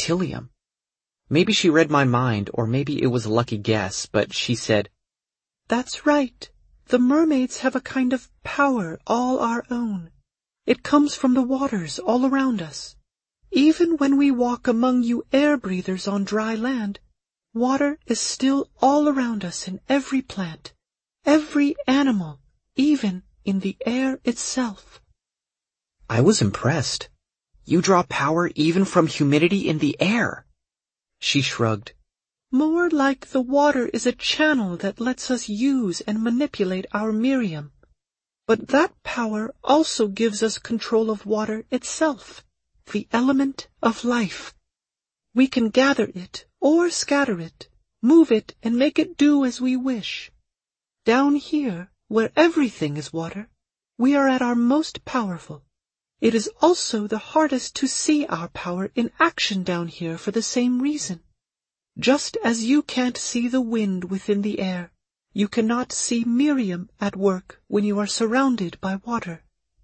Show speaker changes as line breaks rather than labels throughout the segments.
Tilium. Maybe she read my mind, or maybe it was a lucky guess, but she said,
"That's right. The mermaids have a kind of power all our own. It comes from the waters all around us. Even when we walk among you air-breathers on dry land, water is still all around us in every plant, every animal, even in the air itself."
I was impressed. You draw power even from humidity in the air. She shrugged.
"More like the water is a channel that lets us use and manipulate our Miriam. But that power also gives us control of water itself, the element of life. We can gather it or scatter it, move it and make it do as we wish. Down here, where everything is water, we are at our most powerful. It is also the hardest to see our power in action down here for the same reason. Just as you can't see the wind within the air, you cannot see Miriam at work when you are surrounded by water."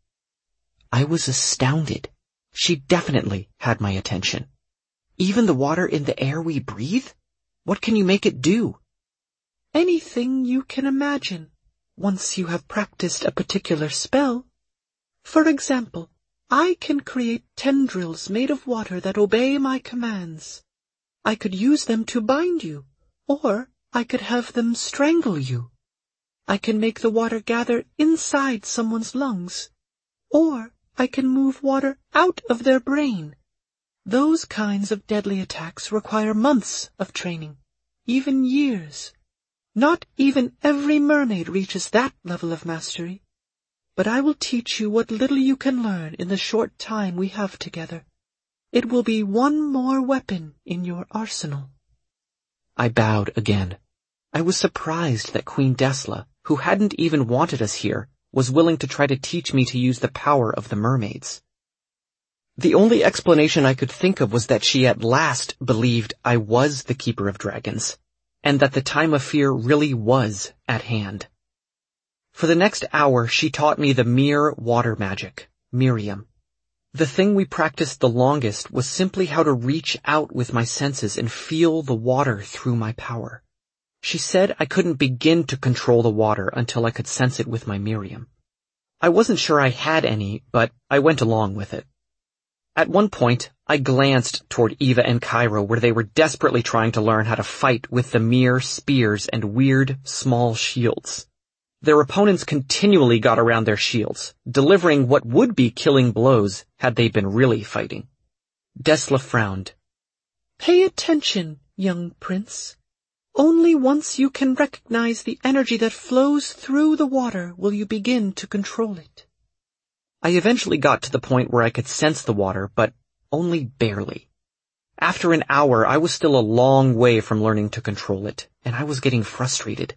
I was astounded. She definitely had my attention. Even the water in the air we breathe? What can you make it do?
Anything you can imagine, once you have practiced a particular spell. For example, I can create tendrils made of water that obey my commands. I could use them to bind you, or I could have them strangle you. I can make the water gather inside someone's lungs, or I can move water out of their brain. Those kinds of deadly attacks require months of training, even years. Not even every mermaid reaches that level of mastery. But I will teach you what little you can learn in the short time we have together. It will be one more weapon in your arsenal."
I bowed again. I was surprised that Queen Desla, who hadn't even wanted us here, was willing to try to teach me to use the power of the mermaids. The only explanation I could think of was that she at last believed I was the Keeper of Dragons, and that the time of fear really was at hand. For the next hour, she taught me the mere water magic, Miriam. The thing we practiced the longest was simply how to reach out with my senses and feel the water through my power. She said I couldn't begin to control the water until I could sense it with my Miriam. I wasn't sure I had any, but I went along with it. At one point, I glanced toward Eva and Cairo where they were desperately trying to learn how to fight with the mere spears and weird, small shields. Their opponents continually got around their shields, delivering what would be killing blows had they been really fighting. Desla frowned.
"Pay attention, young prince. Only once you can recognize the energy that flows through the water will you begin to control it."
I eventually got to the point where I could sense the water, but only barely. After an hour, I was still a long way from learning to control it, and I was getting frustrated.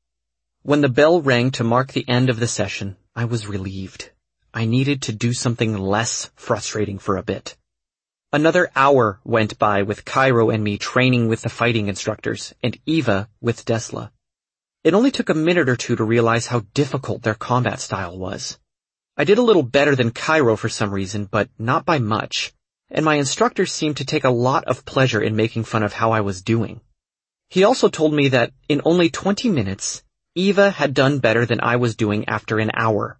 When the bell rang to mark the end of the session, I was relieved. I needed to do something less frustrating for a bit. Another hour went by with Cairo and me training with the fighting instructors, and Eva with Desla. It only took a minute or two to realize how difficult their combat style was. I did a little better than Cairo for some reason, but not by much, and my instructor seemed to take a lot of pleasure in making fun of how I was doing. He also told me that in only 20 minutes, Eva had done better than I was doing after an hour.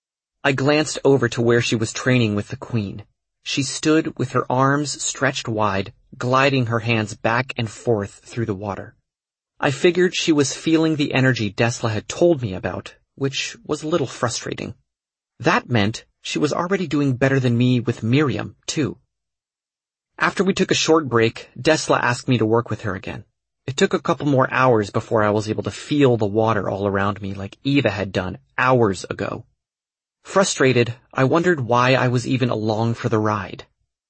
I glanced over to where she was training with the queen. She stood with her arms stretched wide, gliding her hands back and forth through the water. I figured she was feeling the energy Desla had told me about, which was a little frustrating. That meant she was already doing better than me with Miriam, too. After we took a short break, Desla asked me to work with her again. It took a couple more hours before I was able to feel the water all around me like Eva had done hours ago. Frustrated, I wondered why I was even along for the ride.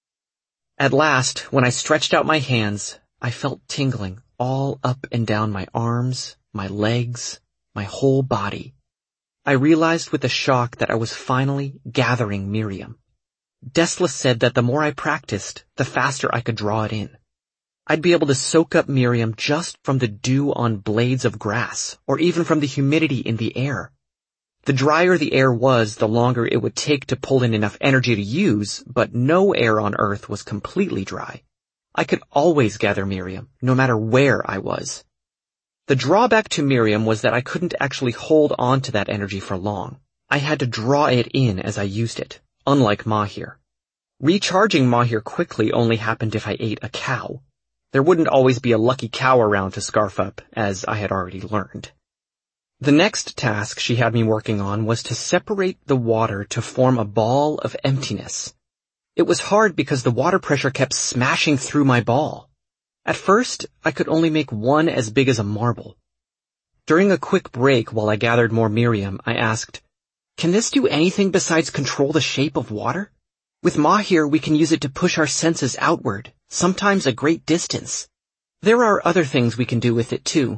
At last, when I stretched out my hands, I felt tingling all up and down my arms, my legs, my whole body. I realized with a shock that I was finally gathering Miriam. Desla said that the more I practiced, the faster I could draw it in. I'd be able to soak up Miriam just from the dew on blades of grass, or even from the humidity in the air. The drier the air was, the longer it would take to pull in enough energy to use, but no air on Earth was completely dry. I could always gather Miriam, no matter where I was. The drawback to Miriam was that I couldn't actually hold on to that energy for long. I had to draw it in as I used it, unlike Mahir. Recharging Mahir quickly only happened if I ate a cow. There wouldn't always be a lucky cow around to scarf up, as I had already learned. The next task she had me working on was to separate the water to form a ball of emptiness. It was hard because the water pressure kept smashing through my ball. At first, I could only make one as big as a marble. During a quick break while I gathered more Miriam, I asked, "Can this do anything besides control the shape of water? With Mahir, we can use it to push our senses outward, sometimes a great distance. There are other things we can do with it too."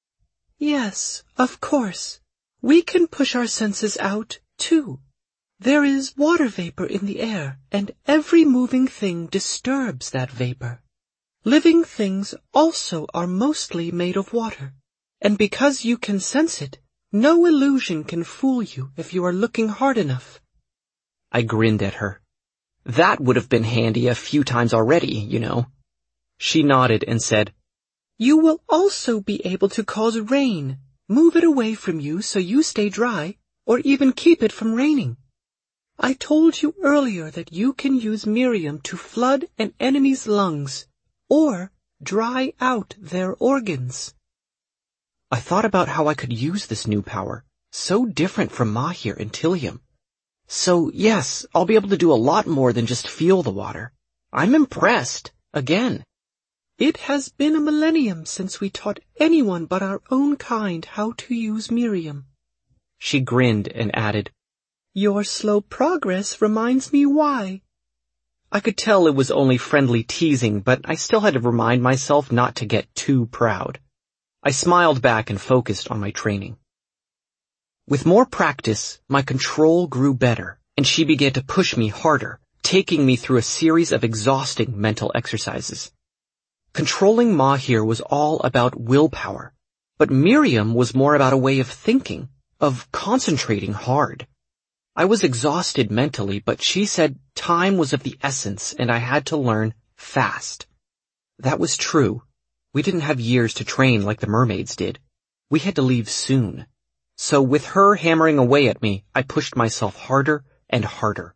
Yes, of course. We can push our senses out, too. There is water vapor in the air, and every moving thing disturbs that vapor. Living things also are mostly made of water, and because you can sense it, no illusion can fool you if you are looking hard enough.
I grinned at her. That would have been handy a few times already, you know. She nodded and said,
"You will also be able to cause rain, move it away from you so you stay dry, or even keep it from raining. I told you earlier that you can use Miriam to flood an enemy's lungs, or dry out their organs."
I thought about how I could use this new power, so different from Mahir and Tilium. So yes, I'll be able to do a lot more than just feel the water. I'm impressed, again.
It has been a millennium since we taught anyone but our own kind how to use Miriam.
She grinned and added,
"Your slow progress reminds me why."
I could tell it was only friendly teasing, but I still had to remind myself not to get too proud. I smiled back and focused on my training. With more practice, my control grew better, and she began to push me harder, taking me through a series of exhausting mental exercises. Controlling Mahir was all about willpower, but Miriam was more about a way of thinking, of concentrating hard. I was exhausted mentally, but she said time was of the essence and I had to learn fast. That was true. We didn't have years to train like the mermaids did. We had to leave soon. So with her hammering away at me, I pushed myself harder and harder.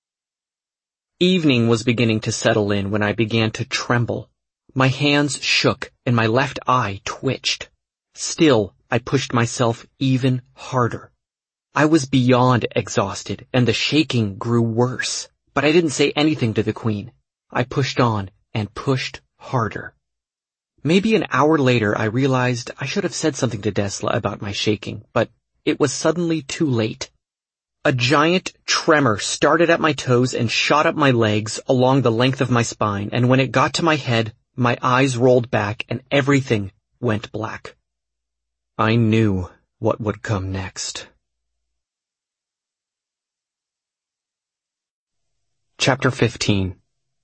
Evening was beginning to settle in when I began to tremble. My hands shook and my left eye twitched. Still, I pushed myself even harder. I was beyond exhausted and the shaking grew worse, but I didn't say anything to the queen. I pushed on and pushed harder. Maybe an hour later I realized I should have said something to Desla about my shaking, but it was suddenly too late. A giant tremor started at my toes and shot up my legs along the length of my spine, and when it got to my head, my eyes rolled back and everything went black. I knew what would come next. Chapter 15.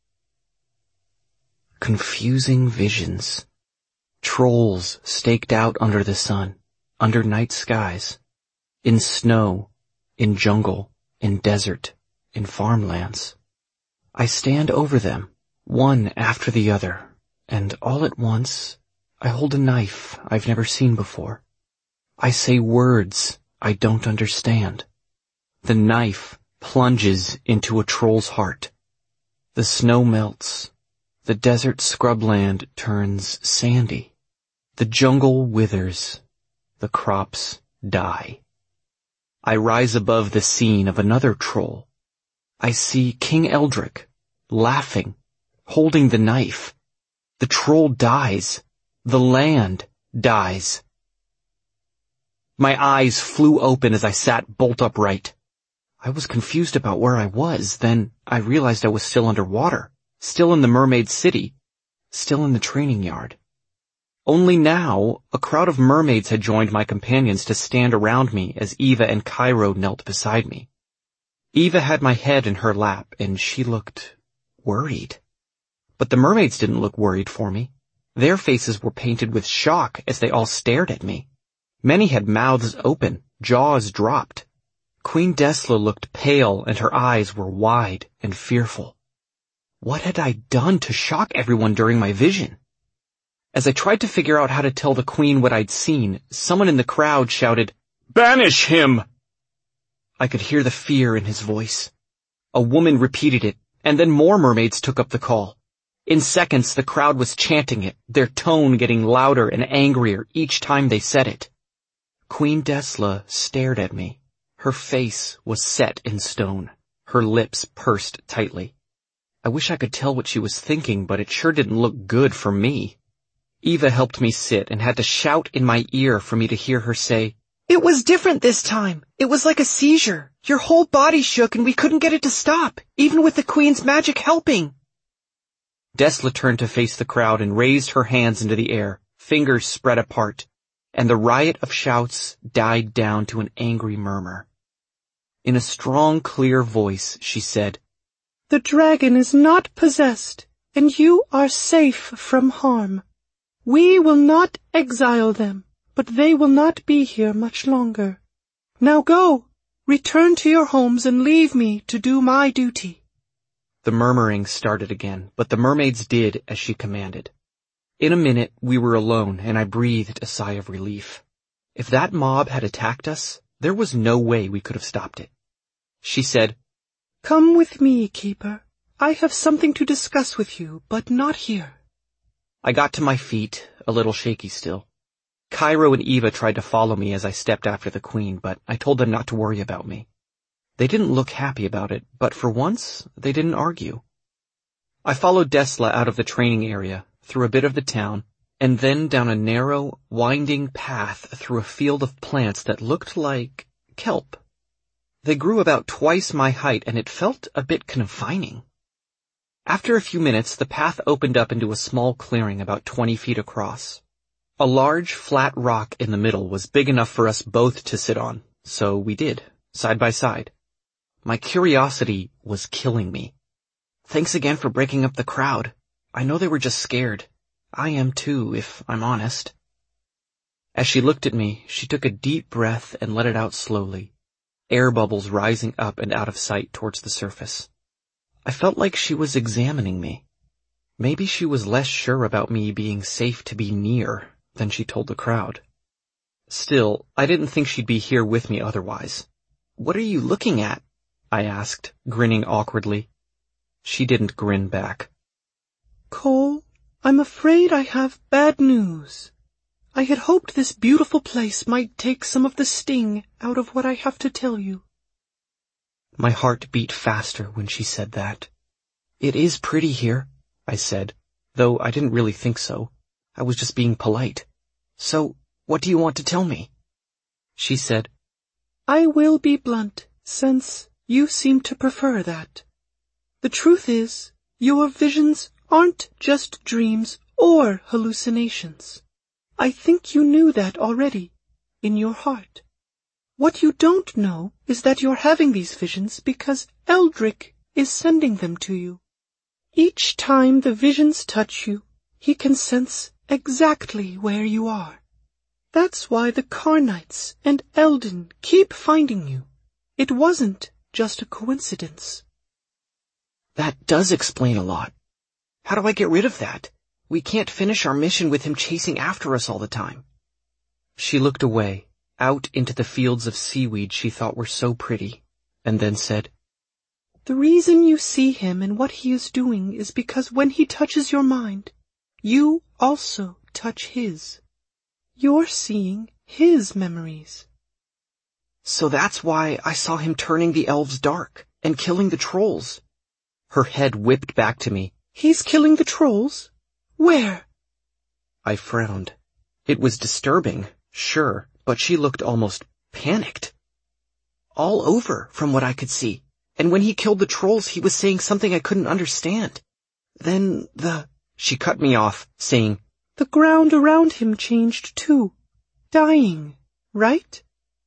Confusing visions. Trolls staked out under the sun, under night skies, in snow, in jungle, in desert, in farmlands. I stand over them, one after the other, and all at once, I hold a knife I've never seen before. I say words I don't understand. The knife plunges into a troll's heart. The snow melts. The desert scrubland turns sandy. The jungle withers. The crops die. I rise above the scene of another troll. I see King Eldrick, laughing, holding the knife. The troll dies. The land dies. My eyes flew open as I sat bolt upright. I was confused about where I was. Then I realized I was still underwater, still in the mermaid city, still in the training yard. Only now, a crowd of mermaids had joined my companions to stand around me as Eva and Cairo knelt beside me. Eva had my head in her lap, and she looked worried. But the mermaids didn't look worried for me. Their faces were painted with shock as they all stared at me. Many had mouths open, jaws dropped. Queen Desla looked pale, and her eyes were wide and fearful. What had I done to shock everyone during my vision? As I tried to figure out how to tell the queen what I'd seen, someone in the crowd shouted, "Banish him!" I could hear the fear in his voice. A woman repeated it, and then more mermaids took up the call. In seconds, the crowd was chanting it, their tone getting louder and angrier each time they said it. Queen Desla stared at me. Her face was set in stone, her lips pursed tightly. I wish I could tell what she was thinking, but it sure didn't look good for me. Eva helped me sit and had to shout in my ear for me to hear her say,
"It was different this time. It was like a seizure. Your whole body shook and we couldn't get it to stop, even with the Queen's magic helping."
Desla turned to face the crowd and raised her hands into the air, fingers spread apart, and the riot of shouts died down to an angry murmur. In a strong, clear voice, she said,
"The dragon is not possessed, and you are safe from harm. We will not exile them, but they will not be here much longer. Now go, return to your homes and leave me to do my duty."
The murmuring started again, but the mermaids did as she commanded. In a minute, we were alone, and I breathed a sigh of relief. If that mob had attacked us, there was no way we could have stopped it. She said,
"Come with me, Keeper. I have something to discuss with you, but not here."
I got to my feet, a little shaky still. Cairo and Eva tried to follow me as I stepped after the queen, but I told them not to worry about me. They didn't look happy about it, but for once, they didn't argue. I followed Desla out of the training area, through a bit of the town, and then down a narrow, winding path through a field of plants that looked like kelp. They grew about twice my height, and it felt a bit confining. After a few minutes, the path opened up into a small clearing about 20 feet across. A large, flat rock in the middle was big enough for us both to sit on, so we did, side by side. My curiosity was killing me. "Thanks again for breaking up the crowd. I know they were just scared. I am too, if I'm honest." As she looked at me, she took a deep breath and let it out slowly, air bubbles rising up and out of sight towards the surface. I felt like she was examining me. Maybe she was less sure about me being safe to be near than she told the crowd. Still, I didn't think she'd be here with me otherwise. "What are you looking at?" I asked, grinning awkwardly. She didn't grin back.
"Cole, I'm afraid I have bad news. I had hoped this beautiful place might take some of the sting out of what I have to tell you."
My heart beat faster when she said that. "It is pretty here," I said, though I didn't really think so. I was just being polite. "So, what do you want to tell me?" She said,
"I will be blunt, since you seem to prefer that. The truth is, your visions aren't just dreams or hallucinations. I think you knew that already, in your heart. What you don't know is that you're having these visions because Eldrick is sending them to you. Each time the visions touch you, he can sense exactly where you are. That's why the Carnites and Eldin keep finding you. It wasn't just a coincidence."
"That does explain a lot. How do I get rid of that? We can't finish our mission with him chasing after us all the time." She looked away, out into the fields of seaweed she thought were so pretty, and then said,
"The reason you see him and what he is doing is because when he touches your mind, you also touch his. You're seeing his memories."
"So that's why I saw him turning the elves dark and killing the trolls." Her head whipped back to me.
"He's killing the trolls? Where?"
I frowned. It was disturbing, sure, but she looked almost panicked. "All over, from what I could see. And when he killed the trolls, he was saying something I couldn't understand. Then She cut me off, saying,
"The ground around him changed too. Dying, right?"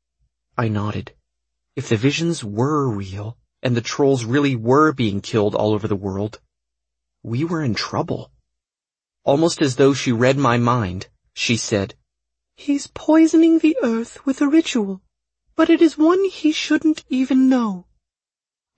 I nodded. If the visions were real, and the trolls really were being killed all over the world, we were in trouble. Almost as though she read my mind, she said,
"He's poisoning the earth with a ritual, but it is one he shouldn't even know.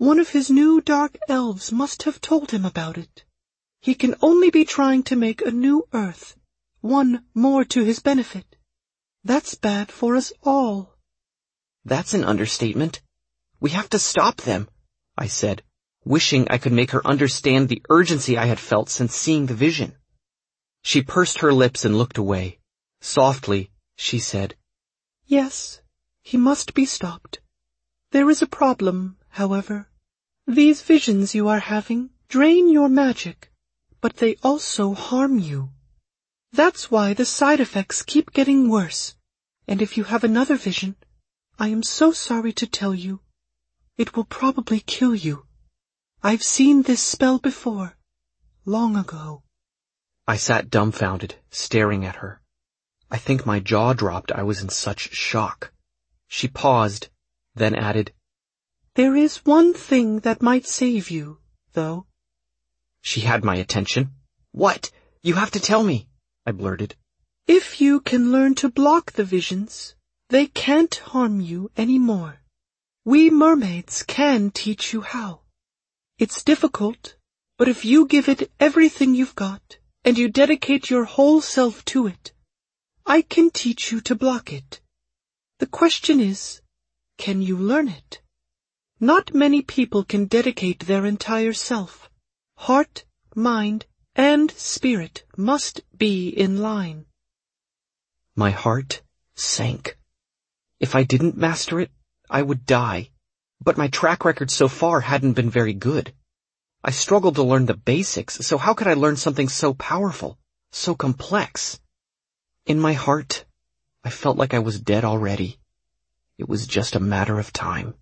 One of his new dark elves must have told him about it. He can only be trying to make a new Earth, one more to his benefit. That's bad for us all.
That's an understatement. We have to stop them, I said, wishing I could make her understand the urgency I had felt since seeing the vision. She pursed her lips and looked away. Softly, she said,
Yes, he must be stopped. There is a problem, however. These visions you are having drain your magic, but they also harm you. That's why the side effects keep getting worse, and if you have another vision, I am so sorry to tell you, it will probably kill you. I've seen this spell before, long ago.
I sat dumbfounded, staring at her. I think my jaw dropped. I was in such shock. She paused, then added,
There is one thing that might save you, though.
She had my attention. What? You have to tell me, I blurted.
If you can learn to block the visions, they can't harm you anymore. We mermaids can teach you how. It's difficult, but if you give it everything you've got, and you dedicate your whole self to it, I can teach you to block it. The question is, can you learn it? Not many people can dedicate their entire self. Heart, mind, and spirit must be in line.
My heart sank. If I didn't master it, I would die. But my track record so far hadn't been very good. I struggled to learn the basics, so how could I learn something so powerful, so complex? In my heart, I felt like I was dead already. It was just a matter of time.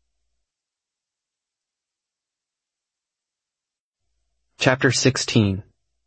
Chapter 16.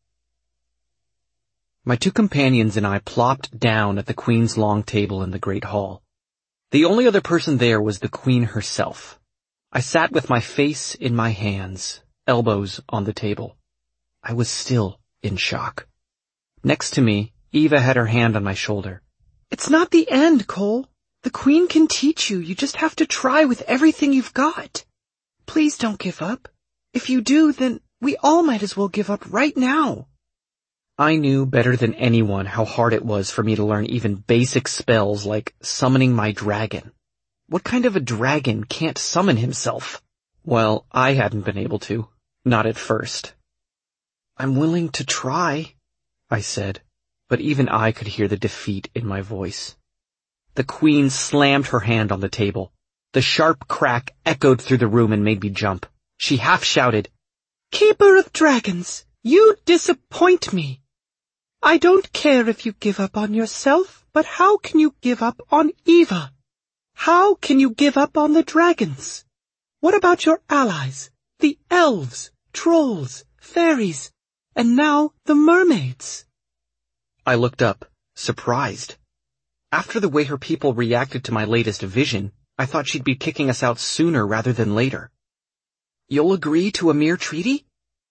My two companions and I plopped down at the Queen's long table in the great hall. The only other person there was the Queen herself. I sat with my face in my hands, elbows on the table. I was still in shock. Next to me, Eva had her hand on my shoulder.
It's not the end, Cole. The Queen can teach you. You just have to try with everything you've got. Please don't give up. If you do, then we all might as well give up right now.
I knew better than anyone how hard it was for me to learn even basic spells like summoning my dragon. What kind of a dragon can't summon himself? Well, I hadn't been able to. Not at first. I'm willing to try, I said, but even I could hear the defeat in my voice. The Queen slammed her hand on the table. The sharp crack echoed through the room and made me jump. She half shouted,
Keeper of Dragons, you disappoint me. I don't care if you give up on yourself, but how can you give up on Eva? How can you give up on the dragons? What about your allies, the elves, trolls, fairies, and now the mermaids?
I looked up, surprised. After the way her people reacted to my latest vision, I thought she'd be kicking us out sooner rather than later. You'll agree to a mere treaty?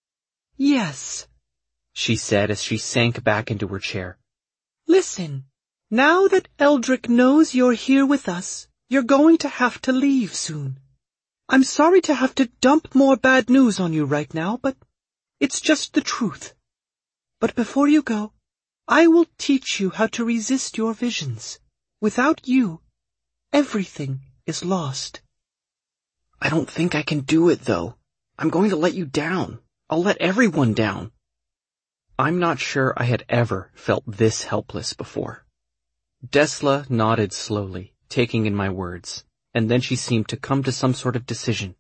Yes,
she said as she sank back into her chair.
Listen, now that Eldrick knows you're here with us, you're going to have to leave soon. I'm sorry to have to dump more bad news on you right now, but it's just the truth. But before you go, I will teach you how to resist your visions. Without you, everything is lost.
I don't think I can do it, though. I'm going to let you down. I'll let everyone down. I'm not sure I had ever felt this helpless before. Desla nodded slowly, taking in my words, and then she seemed to come to some sort of decision.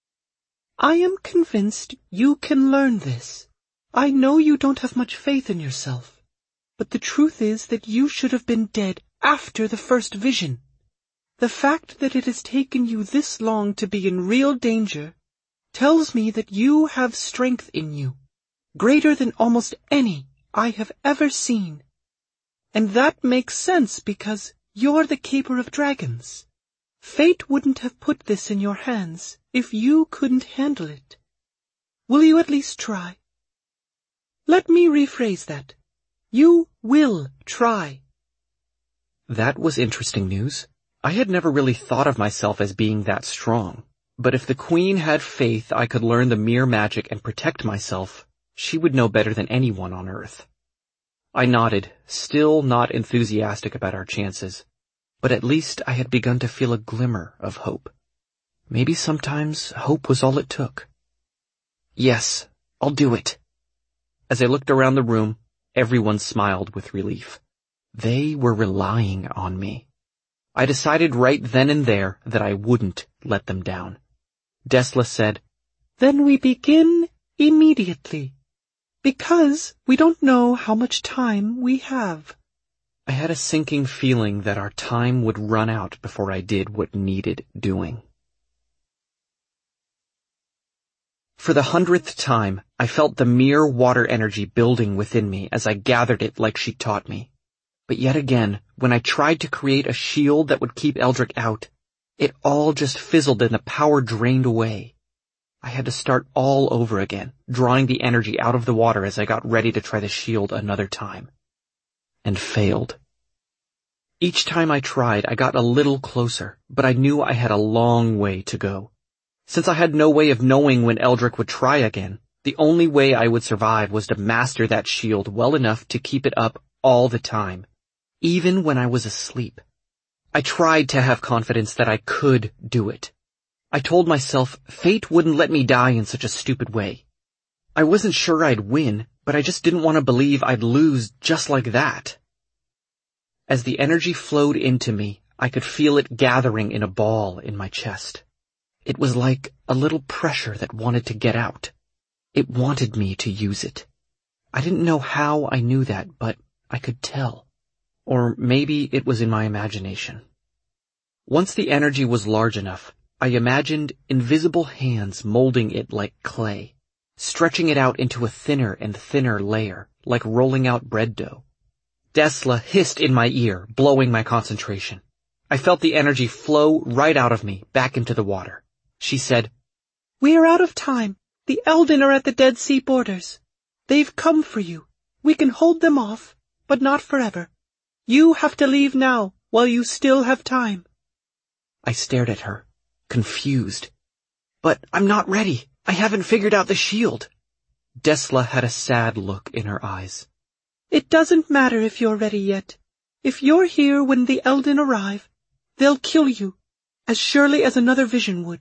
I am convinced you can learn this. I know you don't have much faith in yourself, but the truth is that you should have been dead after the first vision. The fact that it has taken you this long to be in real danger tells me that you have strength in you, greater than almost any I have ever seen. And that makes sense because you're the Keeper of Dragons. Fate wouldn't have put this in your hands if you couldn't handle it. Will you at least try? Let me rephrase that. You will try.
That was interesting news. I had never really thought of myself as being that strong. But if the queen had faith I could learn the Mere magic and protect myself, she would know better than anyone on Earth. I nodded, still not enthusiastic about our chances, but at least I had begun to feel a glimmer of hope. Maybe sometimes hope was all it took. Yes, I'll do it. As I looked around the room, everyone smiled with relief. They were relying on me. I decided right then and there that I wouldn't let them down. Desla said,
"Then we begin immediately, because we don't know how much time we have."
I had a sinking feeling that our time would run out before I did what needed doing. For the 100th time, I felt the Mere water energy building within me as I gathered it like she taught me. But yet again, when I tried to create a shield that would keep Eldrick out, it all just fizzled and the power drained away. I had to start all over again, drawing the energy out of the water as I got ready to try the shield another time. And failed. Each time I tried, I got a little closer, but I knew I had a long way to go. Since I had no way of knowing when Eldrick would try again, the only way I would survive was to master that shield well enough to keep it up all the time, even when I was asleep. I tried to have confidence that I could do it. I told myself fate wouldn't let me die in such a stupid way. I wasn't sure I'd win, but I just didn't want to believe I'd lose just like that. As the energy flowed into me, I could feel it gathering in a ball in my chest. It was like a little pressure that wanted to get out. It wanted me to use it. I didn't know how I knew that, but I could tell. Or maybe it was in my imagination. Once the energy was large enough, I imagined invisible hands molding it like clay, stretching it out into a thinner and thinner layer, like rolling out bread dough. Desla hissed in my ear, blowing my concentration. I felt the energy flow right out of me, back into the water. She said,
"We are out of time. The Elden are at the Dead Sea borders. They've come for you. We can hold them off, but not forever. You have to leave now, while you still have time."
I stared at her, confused. "But I'm not ready. I haven't figured out the shield." Desla had a sad look in her eyes.
"It doesn't matter if you're ready yet. If you're here when the Elden arrive, they'll kill you, as surely as another vision would."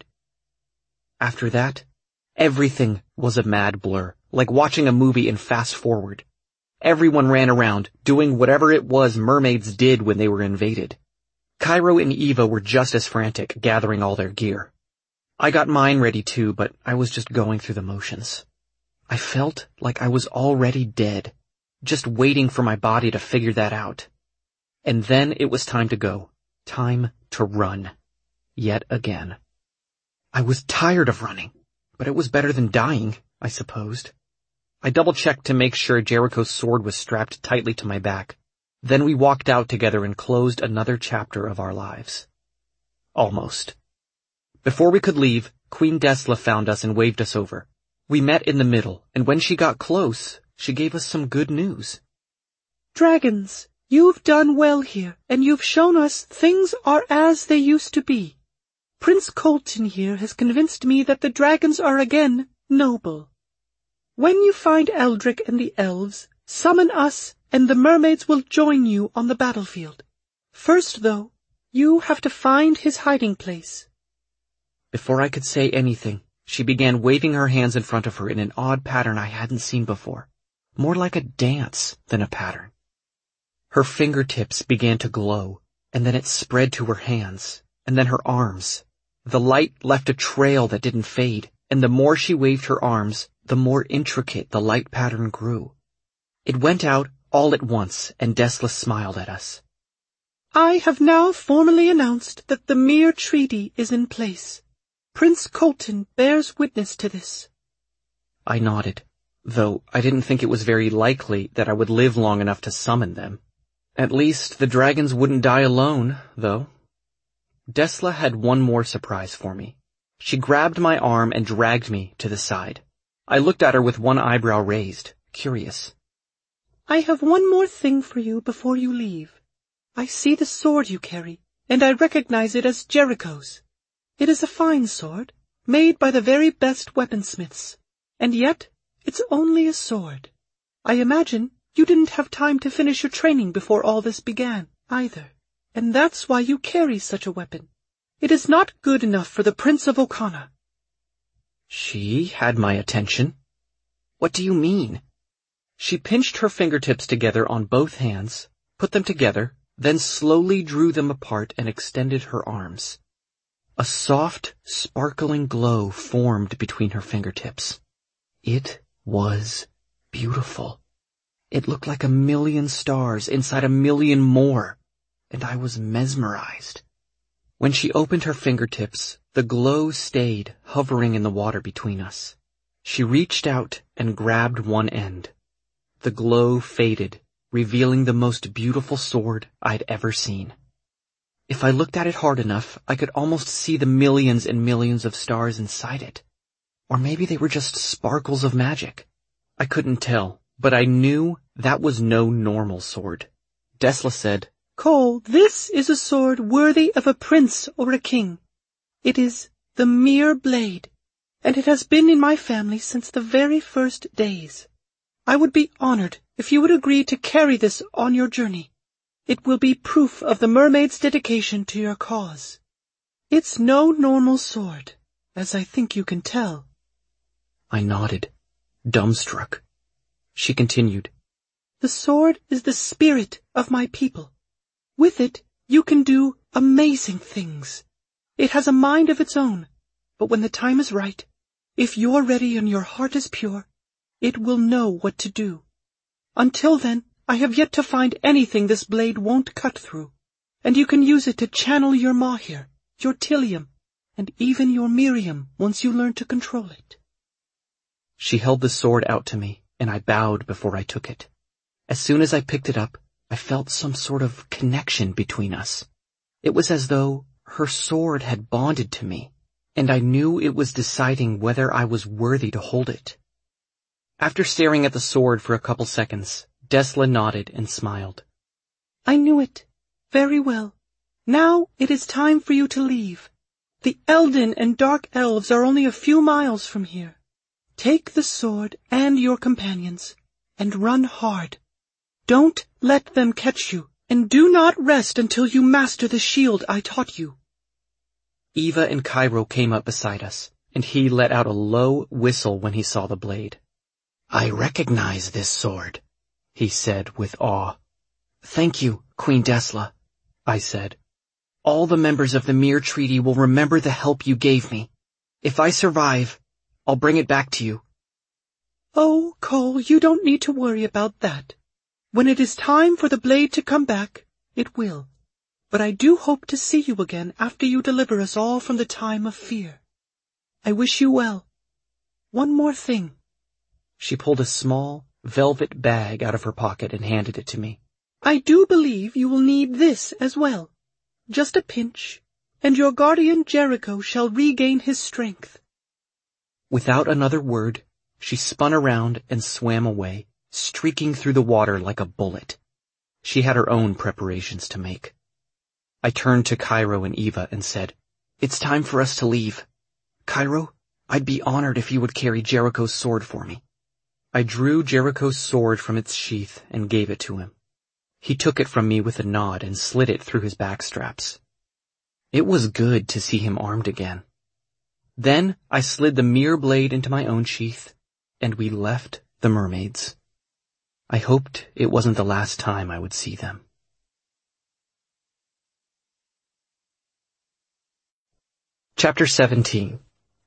After that, everything was a mad blur, like watching a movie in fast forward. Everyone ran around, doing whatever it was mermaids did when they were invaded. Cairo and Eva were just as frantic, gathering all their gear. I got mine ready too, but I was just going through the motions. I felt like I was already dead, just waiting for my body to figure that out. And then it was time to go. Time to run. Yet again. I was tired of running, but it was better than dying, I supposed. I double-checked to make sure Jericho's sword was strapped tightly to my back. Then we walked out together and closed another chapter of our lives. Almost. Before we could leave, Queen Desla found us and waved us over. We met in the middle, and when she got close, she gave us some good news.
"Dragons, you've done well here, and you've shown us things are as they used to be. Prince Colton here has convinced me that the dragons are again noble. When you find Eldrick and the elves, summon us, and the mermaids will join you on the battlefield. First, though, you have to find his hiding place."
Before I could say anything, she began waving her hands in front of her in an odd pattern I hadn't seen before, more like a dance than a pattern. Her fingertips began to glow, and then it spread to her hands, and then her arms. The light left a trail that didn't fade, and the more she waved her arms, the more intricate the light pattern grew. It went out all at once, and Desla smiled at us.
"I have now formally announced that the Mere Treaty is in place. Prince Colton bears witness to this."
I nodded, though I didn't think it was very likely that I would live long enough to summon them. At least the dragons wouldn't die alone, though. Desla had one more surprise for me. She grabbed my arm and dragged me to the side. I looked at her with one eyebrow raised, curious.
"I have one more thing for you before you leave. I see the sword you carry, and I recognize it as Jericho's. It is a fine sword, made by the very best weaponsmiths, and yet it's only a sword. I imagine you didn't have time to finish your training before all this began, either, and that's why you carry such a weapon. It is not good enough for the Prince of Okana."
She had my attention. "What do you mean?" She pinched her fingertips together on both hands, put them together, then slowly drew them apart and extended her arms. A soft, sparkling glow formed between her fingertips. It was beautiful. It looked like 1,000,000 stars inside 1,000,000 more, and I was mesmerized. When she opened her fingertips, the glow stayed hovering in the water between us. She reached out and grabbed one end. The glow faded, revealing the most beautiful sword I'd ever seen. If I looked at it hard enough, I could almost see the millions and millions of stars inside it. Or maybe they were just sparkles of magic. I couldn't tell, but I knew that was no normal sword. Desla said,
"Cole, this is a sword worthy of a prince or a king. It is the Mir blade, and it has been in my family since the very first days. I would be honored if you would agree to carry this on your journey. It will be proof of the mermaid's dedication to your cause. It's no normal sword, as I think you can tell."
I nodded, dumbstruck. She continued,
"The sword is the spirit of my people. With it, you can do amazing things. It has a mind of its own, but when the time is right, if you're ready and your heart is pure, it will know what to do. Until then, I have yet to find anything this blade won't cut through, and you can use it to channel your Mahir, your Tilium, and even your Miriam once you learn to control it."
She held the sword out to me, and I bowed before I took it. As soon as I picked it up, I felt some sort of connection between us. It was as though her sword had bonded to me, and I knew it was deciding whether I was worthy to hold it. After staring at the sword for a couple seconds, Desla nodded and smiled.
"I knew it. Very well. Now it is time for you to leave. The Eldin and Dark Elves are only a few miles from here. Take the sword and your companions, and run hard. Don't let them catch you, and do not rest until you master the shield I taught you."
Eva and Cairo came up beside us, and he let out a low whistle when he saw the blade. "I recognize this sword," he said with awe. "Thank you, Queen Desla," I said. "All the members of the Mir Treaty will remember the help you gave me. If I survive, I'll bring it back to you."
"Oh, Cole, you don't need to worry about that. When it is time for the blade to come back, it will. But I do hope to see you again after you deliver us all from the time of fear. I wish you well. One more thing." She pulled a small, velvet bag out of her pocket and handed it to me. "I do believe you will need this as well. Just a pinch, and your guardian Jericho shall regain his strength." Without another word, she spun around and swam away, streaking through the water like a bullet. She had her own preparations to make. I turned to Cairo and Eva and said, "It's time for us to leave. Cairo, I'd be honored if you would carry Jericho's sword for me." I drew Jericho's sword from its sheath and gave it to him. He took it from me with a nod and slid it through his back straps. It was good to see him armed again. Then I slid the Mir blade into my own sheath, and we left the mermaids. I hoped it wasn't the last time I would see them. Chapter 17.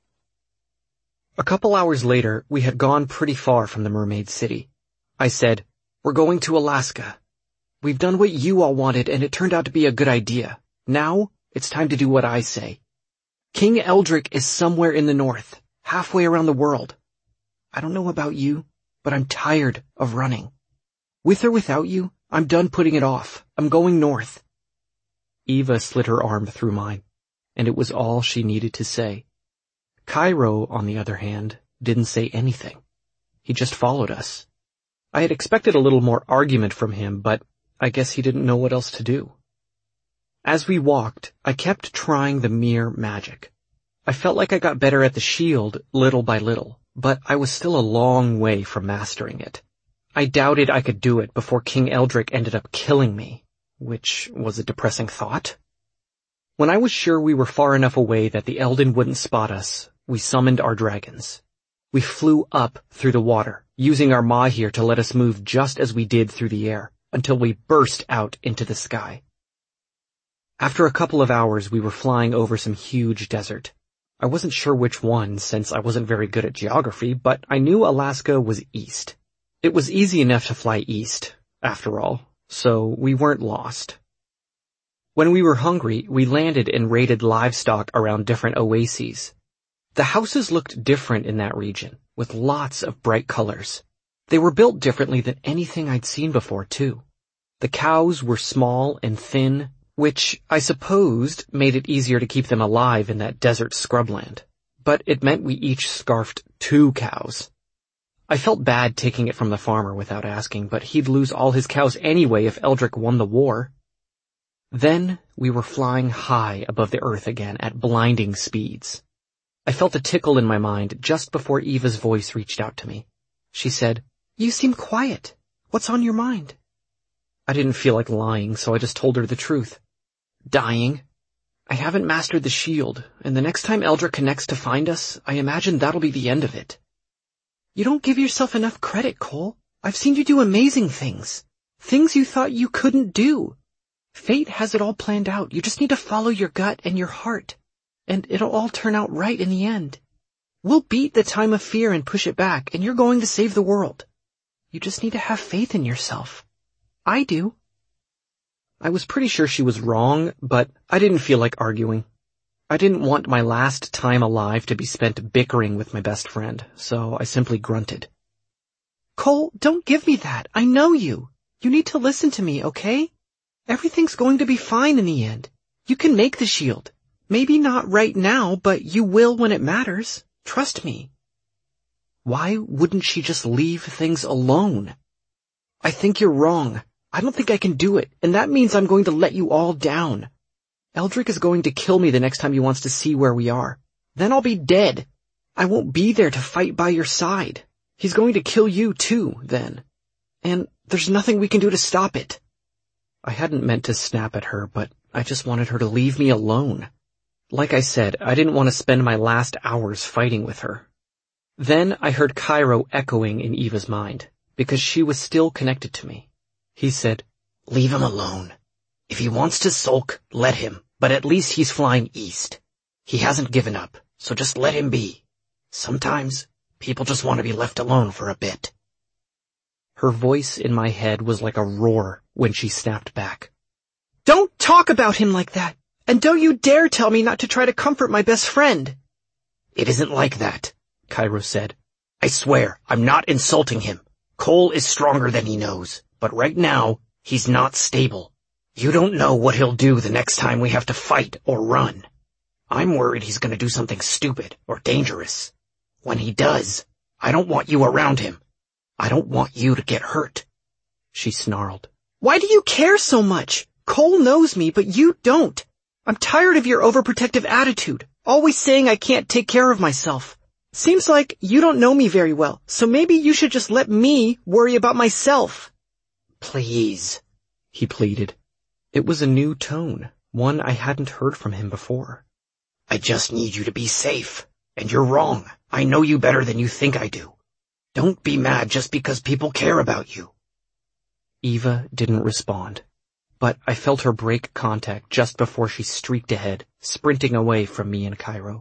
A couple hours later, we had gone pretty far from the mermaid city. I said, "We're going to Alaska. We've done what you all wanted, and it turned out to be a good idea. Now, it's time to do what I say. King Eldrick is somewhere in the north, halfway around the world. I don't know about you, but I'm tired of running. With or without you, I'm done putting it off. I'm going north." Eva slid her arm through mine, and it was all she needed to say. Cairo, on the other hand, didn't say anything. He just followed us. I had expected a little more argument from him, but I guess he didn't know what else to do. As we walked, I kept trying the Mir magic.
I felt like I got better at the shield little by little, but I was still a long way from mastering it. I doubted I could do it before King Eldrick ended up killing me, which was a depressing thought. When I was sure we were far enough away that the Elden wouldn't spot us, we summoned our dragons. We flew up through the water, using our Mahir to let us move just as we did through the air, until we burst out into the sky. After a couple of hours, we were flying over some huge desert. I wasn't sure which one, since I wasn't very good at geography, but I knew Alaska was east. It was easy enough to fly east, after all, so we weren't lost. When we were hungry, we landed and raided livestock around different oases. The houses looked different in that region, with lots of bright colors. They were built differently than anything I'd seen before, too. The cows were small and thin, which I supposed made it easier to keep them alive in that desert scrubland. But it meant we each scarfed 2 cows. I felt bad taking it from the farmer without asking, but he'd lose all his cows anyway if Eldrick won the war. Then we were flying high above the earth again at blinding speeds. I felt a tickle in my mind just before Eva's voice reached out to me. She said, "You seem quiet. What's on your mind?" I didn't feel like lying, so I just told her the truth. "Dying. I haven't mastered the shield, and the next time Eldrick connects to find us, I imagine that'll be the end of it." "You don't give yourself enough credit, Cole. I've seen you do amazing things. Things you thought you couldn't do. Fate has it all planned out. You just need to follow your gut and your heart, and it'll all turn out right in the end. We'll beat the time of fear and push it back, and you're going to save the world. You just need to have faith in yourself. I do." I was pretty sure she was wrong, but I didn't feel like arguing. I didn't want my last time alive to be spent bickering with my best friend, so I simply grunted. "Cole, don't give me that. I know you. You need to listen to me, okay? Everything's going to be fine in the end. You can make the shield. Maybe not right now, but you will when it matters. Trust me." Why wouldn't she just leave things alone? "I think you're wrong. I don't think I can do it, and that means I'm going to let you all down. Eldrick is going to kill me the next time he wants to see where we are. Then I'll be dead. I won't be there to fight by your side. He's going to kill you too, then. And there's nothing we can do to stop it." I hadn't meant to snap at her, but I just wanted her to leave me alone. Like I said, I didn't want to spend my last hours fighting with her. Then I heard Cairo echoing in Eva's mind, because she was still connected to me. He said, "Leave him alone. If he wants to sulk, let him, but at least he's flying east. He hasn't given up, so just let him be. Sometimes people just want to be left alone for a bit." Her voice in my head was like a roar when she snapped back. "Don't talk about him like that, and don't you dare tell me not to try to comfort my best friend." "It isn't like that," Cairo said. "I swear, I'm not insulting him. Cole is stronger than he knows, but right now, he's not stable. You don't know what he'll do the next time we have to fight or run. I'm worried he's going to do something stupid or dangerous. When he does, I don't want you around him. I don't want you to get hurt." She snarled. "Why do you care so much? Cole knows me, but you don't. I'm tired of your overprotective attitude, always saying I can't take care of myself. Seems like you don't know me very well, so maybe you should just let me worry about myself." "Please," he pleaded. It was a new tone, one I hadn't heard from him before. "I just need you to be safe, and you're wrong. I know you better than you think I do. Don't be mad just because people care about you." Eva didn't respond, but I felt her break contact just before she streaked ahead, sprinting away from me and Cairo.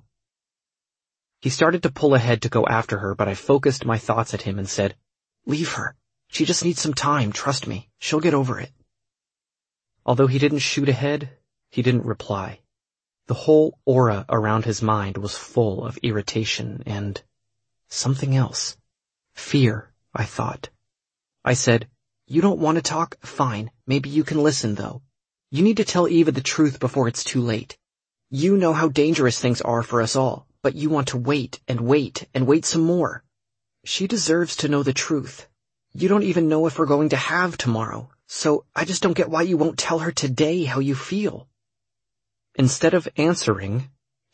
He started to pull ahead to go after her, but I focused my thoughts at him and said, "Leave her. She just needs some time, trust me. She'll get over it." Although he didn't shoot ahead, he didn't reply. The whole aura around his mind was full of irritation and something else. Fear, I thought. I said, "You don't want to talk? Fine. Maybe you can listen, though. You need to tell Eva the truth before it's too late. You know how dangerous things are for us all, but you want to wait and wait and wait some more. She deserves to know the truth. You don't even know if we're going to have tomorrow, so I just don't get why you won't tell her today how you feel." Instead of answering,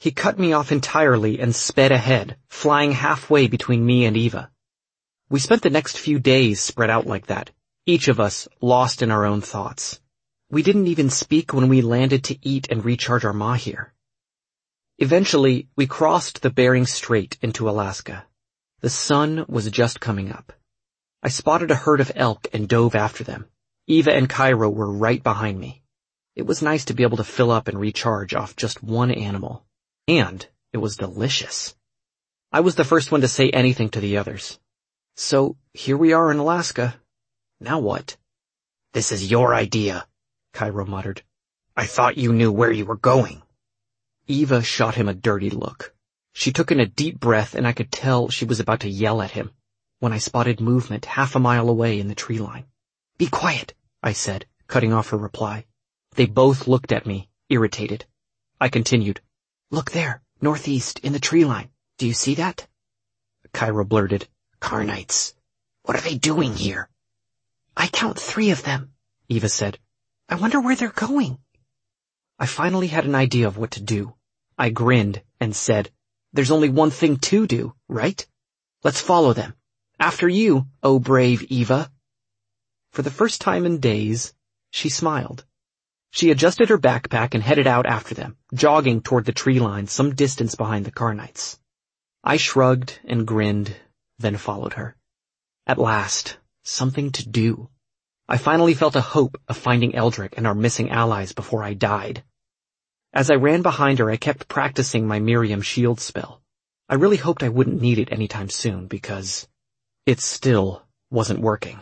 He cut me off entirely and sped ahead, flying halfway between me and Eva. We spent the next few days spread out like that, each of us lost in our own thoughts. We didn't even speak when we landed to eat and recharge our mahir. Eventually, we crossed the Bering Strait into Alaska. The sun was just coming up. I spotted a herd of elk and dove after them. Eva and Cairo were right behind me. It was nice to be able to fill up and recharge off just one animal. And it was delicious. I was the first one to say anything to the others. So, here we are in Alaska. Now what?
This is your idea, Cairo muttered. I thought you knew where you were going.
Eva shot him a dirty look. She took in a deep breath and I could tell she was about to yell at him when I spotted movement half a mile away in the tree line.
Be quiet,
I said, cutting off her reply. They both looked at me, irritated. I continued.
Look there, northeast, in the tree line. Do you see that?
Cairo blurted.
Carnites. What are they doing here?
I count 3 of them,
Eva said.
I wonder where they're going.
I finally had an idea of what to do. I grinned and said, there's only one thing to do, right? Let's follow them. After you, oh brave Eva. For the first time in days, she smiled. She adjusted her backpack and headed out after them, jogging toward the tree line some distance behind the Carnites. I shrugged and grinned, then followed her. At last, something to do. I finally felt a hope of finding Eldrick and our missing allies before I died. As I ran behind her, I kept practicing my Miriam shield spell. I really hoped I wouldn't need it anytime soon because it still wasn't working.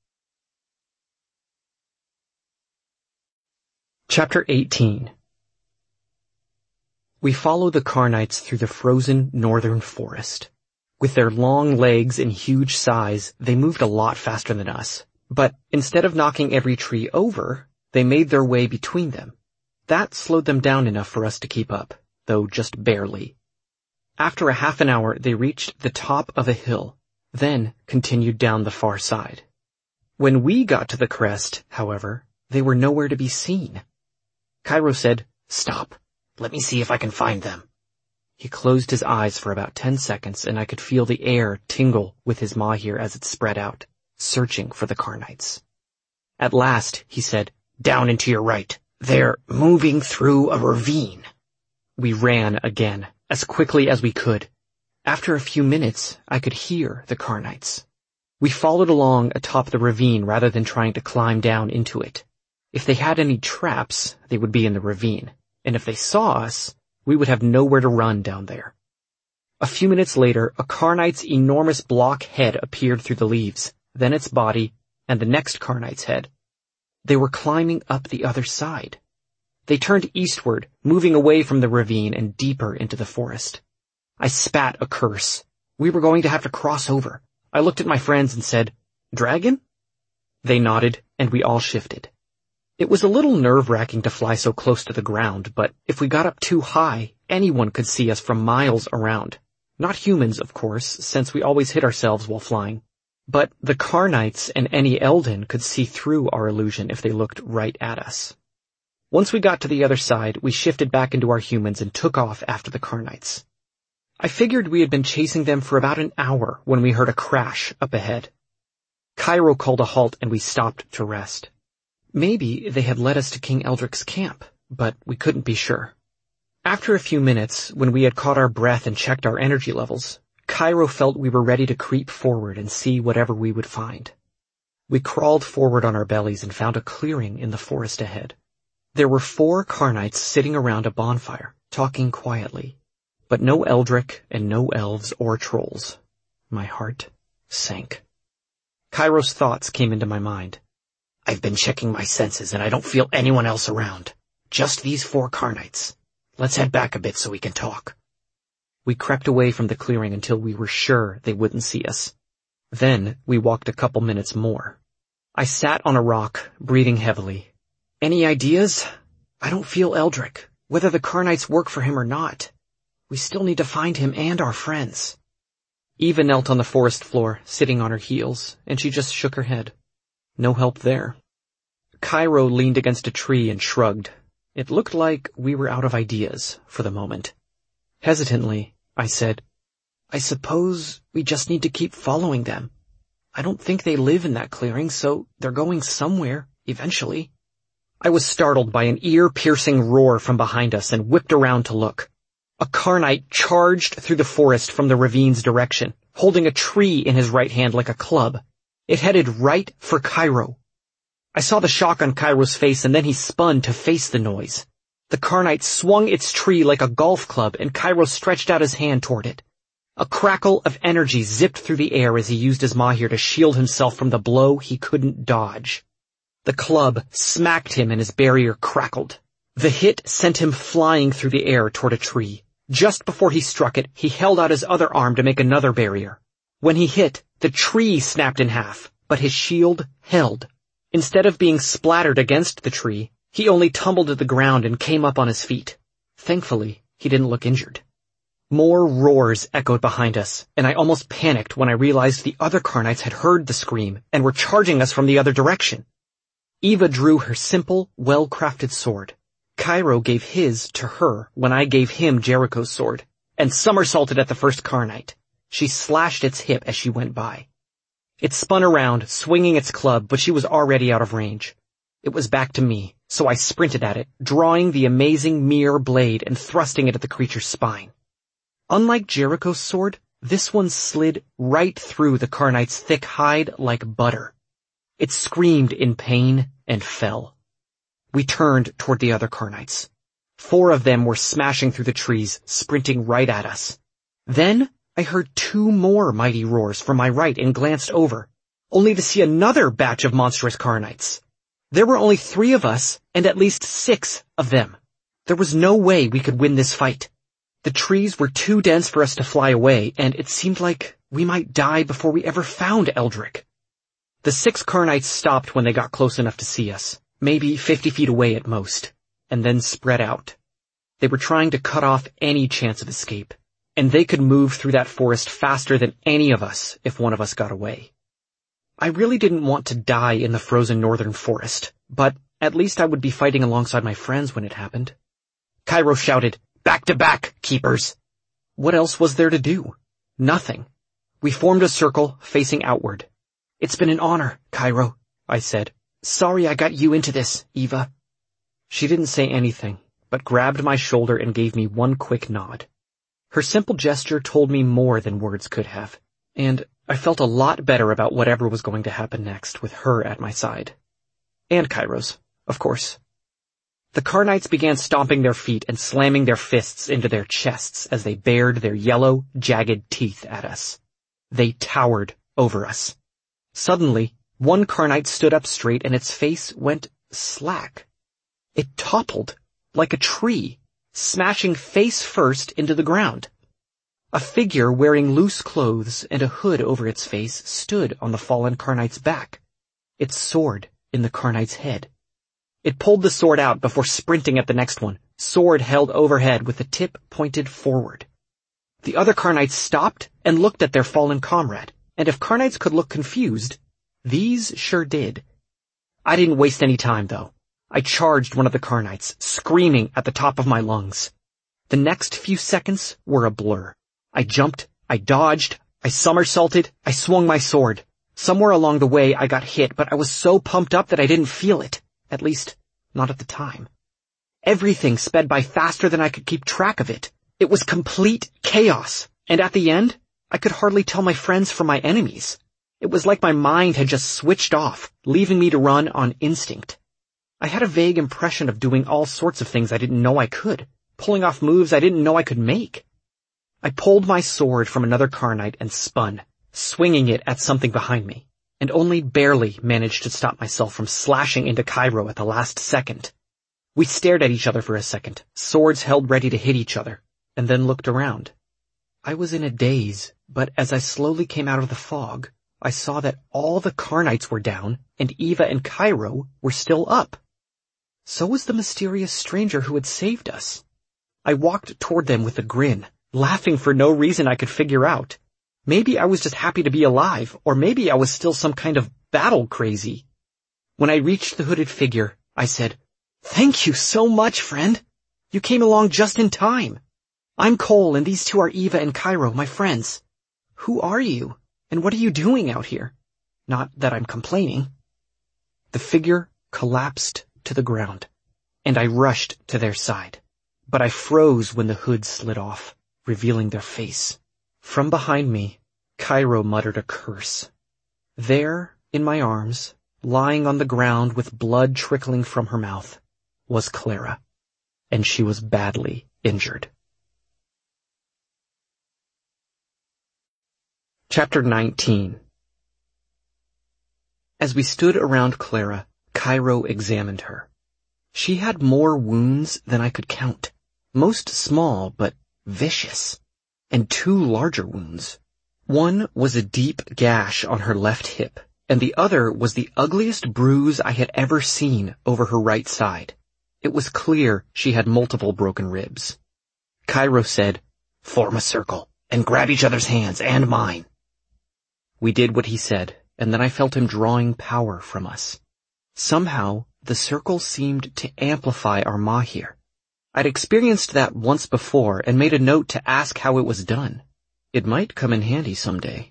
Chapter 18. We follow the Carnites through the frozen northern forest. With their long legs and huge size, they moved a lot faster than us. But instead of knocking every tree over, they made their way between them. That slowed them down enough for us to keep up, though just barely. After a half an hour, they reached the top of a hill, then continued down the far side. When we got to the crest, however, they were nowhere to be seen. Cairo said,
Stop. Let me see if I can find them.
He closed his eyes for about 10 seconds, and I could feel the air tingle with his mahir as it spread out, searching for the Carnites. At last, he said,
Down and to your right. They're moving through a ravine.
We ran again, as quickly as we could. After a few minutes, I could hear the Carnites. We followed along atop the ravine rather than trying to climb down into it. If they had any traps, they would be in the ravine, and if they saw us, we would have nowhere to run down there. A few minutes later, a Carnite's enormous block head appeared through the leaves, then its body, and the next Carnite's head. They were climbing up the other side. They turned eastward, moving away from the ravine and deeper into the forest. I spat a curse. We were going to have to cross over. I looked at my friends and said, Dragon? They nodded, and we all shifted. It was a little nerve-wracking to fly so close to the ground, but if we got up too high, anyone could see us from miles around. Not humans, of course, since we always hit ourselves while flying. But the Carnites and any Eldin could see through our illusion if they looked right at us. Once we got to the other side, we shifted back into our humans and took off after the Carnites. I figured we had been chasing them for about an hour when we heard a crash up ahead. Cairo called a halt and we stopped to rest. Maybe they had led us to King Eldrick's camp, but we couldn't be sure. After a few minutes, when we had caught our breath and checked our energy levels, Cairo felt we were ready to creep forward and see whatever we would find. We crawled forward on our bellies and found a clearing in the forest ahead. There were 4 Carnites sitting around a bonfire, talking quietly, but no Eldrick and no elves or trolls. My heart sank. Cairo's thoughts came into my mind.
I've been checking my senses and I don't feel anyone else around. Just these 4 Carnites. Let's head back a bit so we can talk.
We crept away from the clearing until we were sure they wouldn't see us. Then we walked a couple minutes more. I sat on a rock, breathing heavily. Any ideas? I don't feel Eldrick, whether the Carnites work for him or not. We still need to find him and our friends. Eva knelt on the forest floor, sitting on her heels, and she just shook her head. No help there. Cairo leaned against a tree and shrugged. It looked like we were out of ideas for the moment. Hesitantly, I said, I suppose we just need to keep following them. I don't think they live in that clearing, so they're going somewhere, eventually. I was startled by an ear-piercing roar from behind us and whipped around to look. A Carnite charged through the forest from the ravine's direction, holding a tree in his right hand like a club. It headed right for Cairo. I saw the shock on Cairo's face, and then he spun to face the noise. The Carnite swung its tree like a golf club, and Cairo stretched out his hand toward it. A crackle of energy zipped through the air as he used his mahir to shield himself from the blow he couldn't dodge. The club smacked him and his barrier crackled. The hit sent him flying through the air toward a tree. Just before he struck it, he held out his other arm to make another barrier. When he hit, the tree snapped in half, but his shield held. Instead of being splattered against the tree, he only tumbled to the ground and came up on his feet. Thankfully, he didn't look injured. More roars echoed behind us, and I almost panicked when I realized the other Carnites had heard the scream and were charging us from the other direction. Eva drew her simple, well-crafted sword. Cairo gave his to her when I gave him Jericho's sword, and somersaulted at the first Carnite. She slashed its hip as she went by. It spun around, swinging its club, but she was already out of range. It was back to me, so I sprinted at it, drawing the amazing mirror blade and thrusting it at the creature's spine. Unlike Jericho's sword, this one slid right through the Carnite's thick hide like butter. It screamed in pain and fell. We turned toward the other Carnites. 4 of them were smashing through the trees, sprinting right at us. Then I heard 2 more mighty roars from my right and glanced over, only to see another batch of monstrous Carnites. There were only 3 of us, and at least 6 of them. There was no way we could win this fight. The trees were too dense for us to fly away, and it seemed like we might die before we ever found Eldrick. The 6 Carnites stopped when they got close enough to see us, maybe 50 feet away at most, and then spread out. They were trying to cut off any chance of escape, and they could move through that forest faster than any of us if one of us got away. I really didn't want to die in the frozen northern forest, but at least I would be fighting alongside my friends when it happened. Cairo shouted, "Back to back, keepers!" What else was there to do? Nothing. We formed a circle, facing outward. "It's been an honor, Cairo," I said. "Sorry I got you into this, Eva." She didn't say anything, but grabbed my shoulder and gave me one quick nod. Her simple gesture told me more than words could have, and I felt a lot better about whatever was going to happen next with her at my side. And Cairo's, of course. The Carnites began stomping their feet and slamming their fists into their chests as they bared their yellow, jagged teeth at us. They towered over us. Suddenly, one Carnite stood up straight and its face went slack. It toppled like a tree, smashing face first into the ground. A figure wearing loose clothes and a hood over its face stood on the fallen Carnite's back, its sword in the Carnite's head. It pulled the sword out before sprinting at the next one, sword held overhead with the tip pointed forward. The other Carnites stopped and looked at their fallen comrade, and if Carnites could look confused, these sure did. I didn't waste any time, though. I charged one of the Carnites, screaming at the top of my lungs. The next few seconds were a blur. I jumped, I dodged, I somersaulted, I swung my sword. Somewhere along the way I got hit, but I was so pumped up that I didn't feel it. At least, not at the time. Everything sped by faster than I could keep track of it. It was complete chaos, and at the end, I could hardly tell my friends from my enemies. It was like my mind had just switched off, leaving me to run on instinct. I had a vague impression of doing all sorts of things I didn't know I could, pulling off moves I didn't know I could make. I pulled my sword from another Carnite and spun, swinging it at something behind me, and only barely managed to stop myself from slashing into Cairo at the last second. We stared at each other for a second, swords held ready to hit each other, and then looked around. I was in a daze, but as I slowly came out of the fog, I saw that all the Carnites were down, and Eva and Cairo were still up. So was the mysterious stranger who had saved us. I walked toward them with a grin, laughing for no reason I could figure out. Maybe I was just happy to be alive, or maybe I was still some kind of battle crazy. When I reached the hooded figure, I said, "Thank you so much, friend. You came along just in time." I'm Cole, and these two are Eva and Cairo, my friends. Who are you? And what are you doing out here? Not that I'm complaining." The figure collapsed to the ground, and I rushed to their side. But I froze when the hood slid off, revealing their face. From behind me, Cairo muttered a curse. There, in my arms, lying on the ground with blood trickling from her mouth, was Clara, and she was badly injured. Chapter 19. As we stood around Clara, Cairo examined her. She had more wounds than I could count, most small but vicious, and 2 larger wounds. One was a deep gash on her left hip, and the other was the ugliest bruise I had ever seen over her right side. It was clear she had multiple broken ribs. Cairo said, "Form a circle, and grab each other's hands and mine." We did what he said, and then I felt him drawing power from us. Somehow, the circle seemed to amplify our mahir. I'd experienced that once before and made a note to ask how it was done. It might come in handy someday.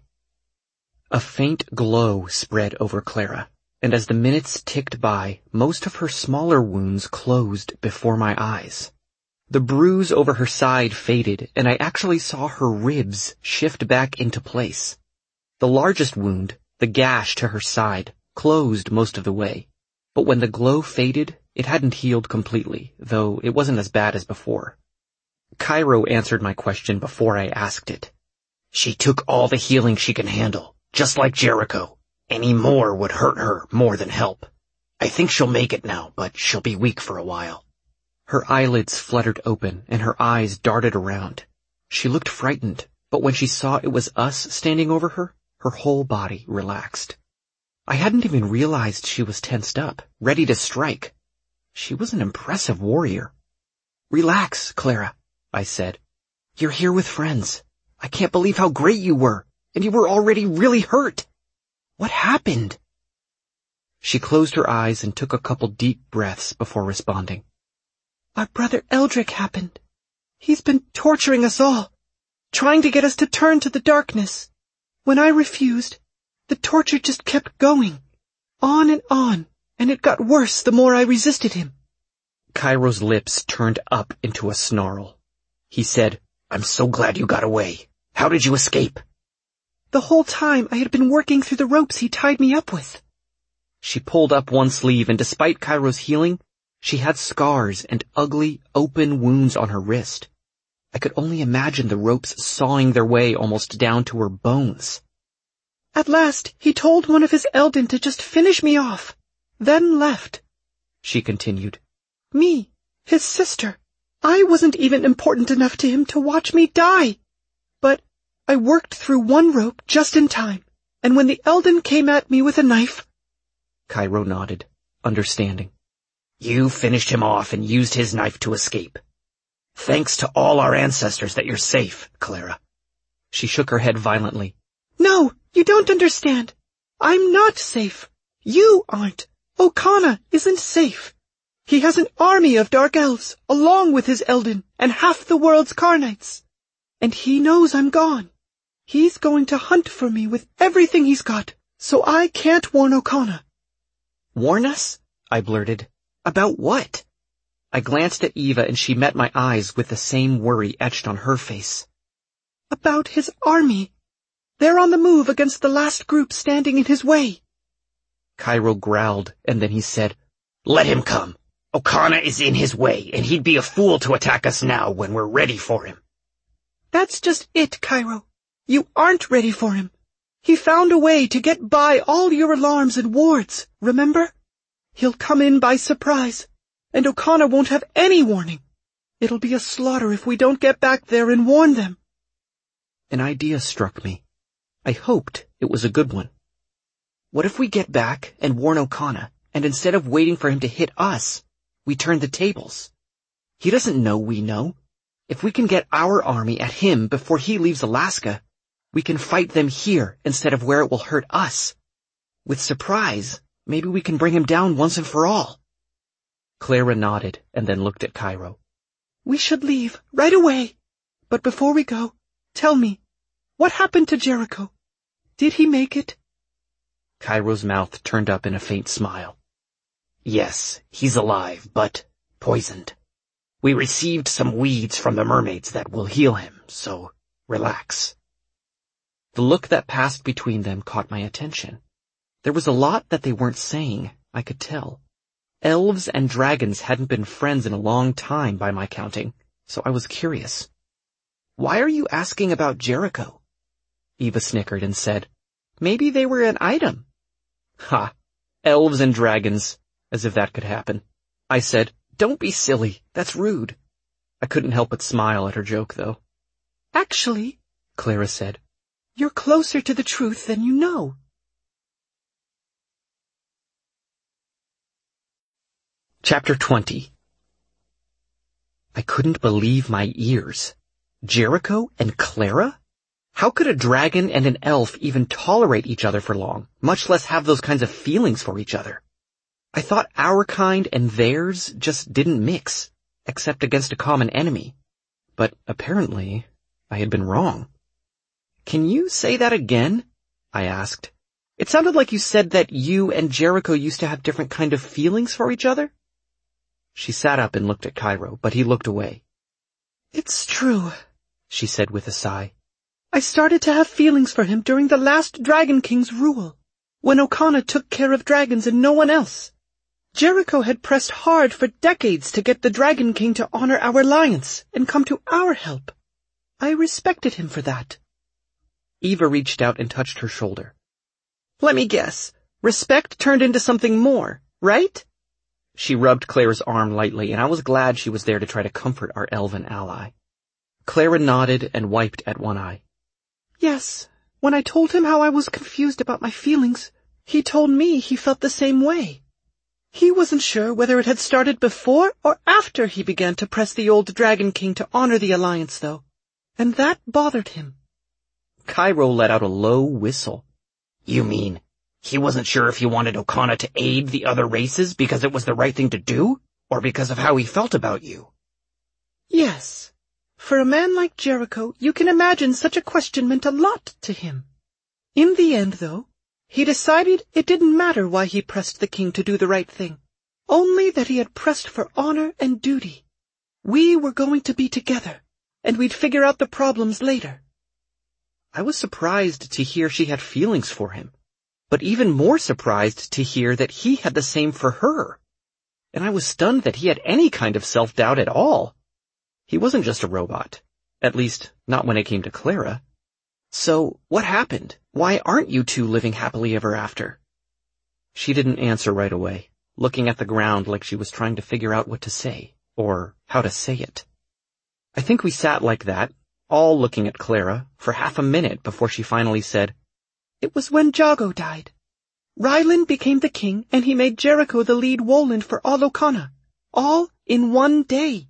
A faint glow spread over Clara, and as the minutes ticked by, most of her smaller wounds closed before my eyes. The bruise over her side faded, and I actually saw her ribs shift back into place. The largest wound, the gash to her side, closed most of the way, but when the glow faded, it hadn't healed completely, though it wasn't as bad as before. Cairo answered my question before I asked it. "She took all the healing she can handle, just like Jericho. Any more would hurt her more than help. I think she'll make it now, but she'll be weak for a while." Her eyelids fluttered open and her eyes darted around. She looked frightened, but when she saw it was us standing over her, her whole body relaxed. I hadn't even realized she was tensed up, ready to strike. She was an impressive warrior. "Relax, Clara," I said. "You're here with friends. I can't believe how great you were, and you were already really hurt. What happened?" She closed her eyes and took a couple deep breaths before responding.
"Our brother Eldrick happened. He's been torturing us all, trying to get us to turn to the darkness. When I refused, the torture just kept going, on, and it got worse the more I resisted him."
Cairo's lips turned up into a snarl. He said, "I'm so glad you got away. How did you escape?"
"The whole time I had been working through the ropes he tied me up with."
She pulled up one sleeve, and despite Cairo's healing, she had scars and ugly, open wounds on her wrist. I could only imagine the ropes sawing their way almost down to her bones.
"At last, he told one of his Eldin to just finish me off, then left," she continued. "Me, his sister. I wasn't even important enough to him to watch me die. But I worked through one rope just in time, and when the Eldin came at me with a knife—"
Cairo nodded, understanding. "You finished him off and used his knife to escape. Thanks to all our ancestors that you're safe, Clara." She shook her head violently.
"No, you don't understand. I'm not safe. You aren't. Okana isn't safe. He has an army of dark elves, along with his Eldin, and half the world's Karnites. And he knows I'm gone. He's going to hunt for me with everything he's got, so I can't warn Okana."
"Warn us?" I blurted. "About what?" I glanced at Eva and she met my eyes with the same worry etched on her face.
"About his army. They're on the move against the last group standing in his way."
Cairo growled, and then he said, "Let him come. Okana is in his way, and he'd be a fool to attack us now when we're ready for him."
"That's just it, Cairo. You aren't ready for him. He found a way to get by all your alarms and wards, remember? He'll come in by surprise, and Okana won't have any warning. It'll be a slaughter if we don't get back there and warn them."
An idea struck me. I hoped it was a good one. What if we get back and warn Okana, and instead of waiting for him to hit us, we turn the tables? He doesn't know we know. If we can get our army at him before he leaves Alaska, we can fight them here instead of where it will hurt us. With surprise, maybe we can bring him down once and for all. Clara nodded and then looked at Cairo.
"We should leave right away. But before we go, tell me, what happened to Jericho? Did he make it?
Cairo's mouth turned up in a faint smile. Yes, he's alive, but poisoned. We received some weeds from the mermaids that will heal him, so relax.
The look that passed between them caught my attention. There was a lot that they weren't saying, I could tell. Elves and dragons hadn't been friends in a long time by my counting, so I was curious. Why are you asking about Jericho? Eva snickered and said, Maybe they were an item. Ha! Elves and dragons, as if that could happen. I said, Don't be silly, that's rude. I couldn't help but smile at her joke, though.
Actually,
Clara said,
you're closer to the truth than you know.
Chapter 20. I couldn't believe my ears. Jericho and Clara? How could a dragon and an elf even tolerate each other for long, much less have those kinds of feelings for each other? I thought our kind and theirs just didn't mix, except against a common enemy. But apparently, I had been wrong. Can you say that again? I asked. It sounded like you said that you and Jericho used to have different kind of feelings for each other. She sat up and looked at Cairo, but he looked away.
It's true, she said with a sigh. I started to have feelings for him during the last Dragon King's rule, when Okana took care of dragons and no one else. Jericho had pressed hard for decades to get the Dragon King to honor our alliance and come to our help. I respected him for that.
Eva reached out and touched her shoulder. Let me guess. Respect turned into something more, right? She rubbed Clara's arm lightly, and I was glad she was there to try to comfort our elven ally. Clara nodded and wiped at one eye.
Yes, when I told him how I was confused about my feelings, he told me he felt the same way. He wasn't sure whether it had started before or after he began to press the old Dragon King to honor the alliance, though, and that bothered him.
Cairo let out a low whistle.
You mean he wasn't sure if he wanted Okana to aid the other races because it was the right thing to do, or because of how he felt about you?
Yes. For a man like Jericho, you can imagine such a question meant a lot to him. In the end, though, he decided it didn't matter why he pressed the king to do the right thing, only that he had pressed for honor and duty. We were going to be together, and we'd figure out the problems later.
I was surprised to hear she had feelings for him, but even more surprised to hear that he had the same for her. And I was stunned that he had any kind of self-doubt at all. He wasn't just a robot, at least not when it came to Clara. So, what happened? Why aren't you two living happily ever after? She didn't answer right away, looking at the ground like she was trying to figure out what to say, or how to say it. I think we sat like that, all looking at Clara, for half a minute before she finally said,
It was when Jago died. Ryland became the king, and he made Jericho the lead Woland for all Okana, all in one day.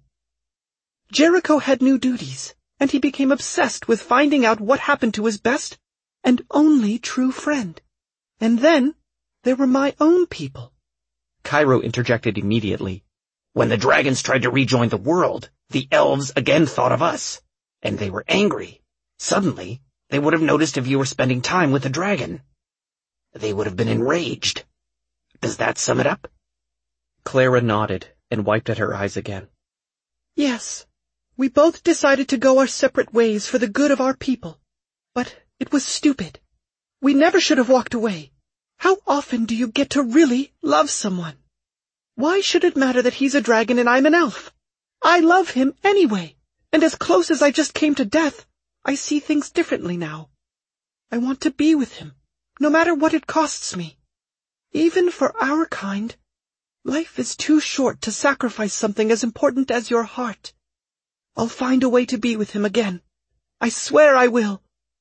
Jericho had new duties, and he became obsessed with finding out what happened to his best and only true friend. And then there were my own people.
Cairo interjected immediately.
When the dragons tried to rejoin the world, the elves again thought of us, and they were angry. Suddenly, they would have noticed if you were spending time with a dragon. They would have been enraged. Does that sum it up?
Clara nodded and wiped at her eyes again.
Yes. We both decided to go our separate ways for the good of our people. But it was stupid. We never should have walked away. How often do you get to really love someone? Why should it matter that he's a dragon and I'm an elf? I love him anyway, and as close as I just came to death, I see things differently now. I want to be with him, no matter what it costs me. Even for our kind, life is too short to sacrifice something as important as your heart. I'll find a way to be with him again. I swear I will.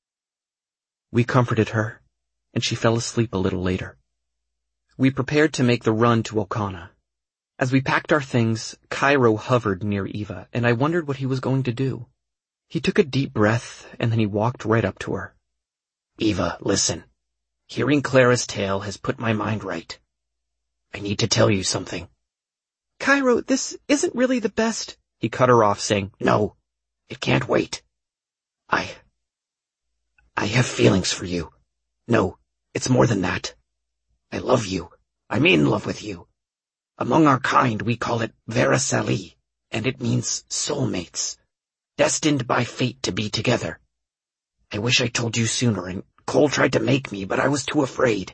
We comforted her, and she fell asleep a little later. We prepared to make the run to Okana. As we packed our things, Cairo hovered near Eva, and I wondered what he was going to do. He took a deep breath, and then he walked right up to her.
Eva, listen. Hearing Clara's tale has put my mind right. I need to tell you something.
Cairo, this isn't really the best.
He cut her off, saying, No, it can't wait. I have feelings for you. No, it's more than that. I love you. I'm in love with you. Among our kind, we call it Vera Sali, and it means soulmates, destined by fate to be together. I wish I told you sooner, and Cole tried to make me, but I was too afraid.